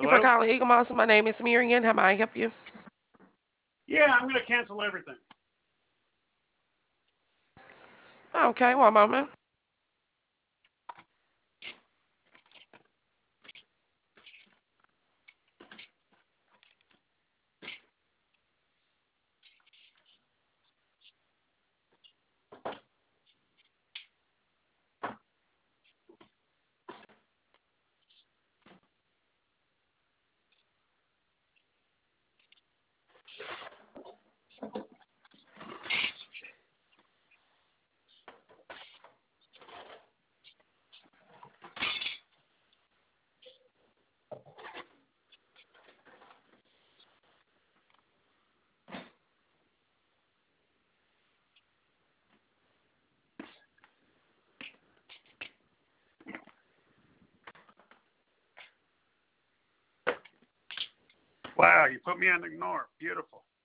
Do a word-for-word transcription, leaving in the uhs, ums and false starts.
you for Hello? calling Eagle Moss. My name is Miriam. How may I help you? Yeah, I'm going to cancel everything. Okay, one moment. Wow, you put me on ignore. Beautiful.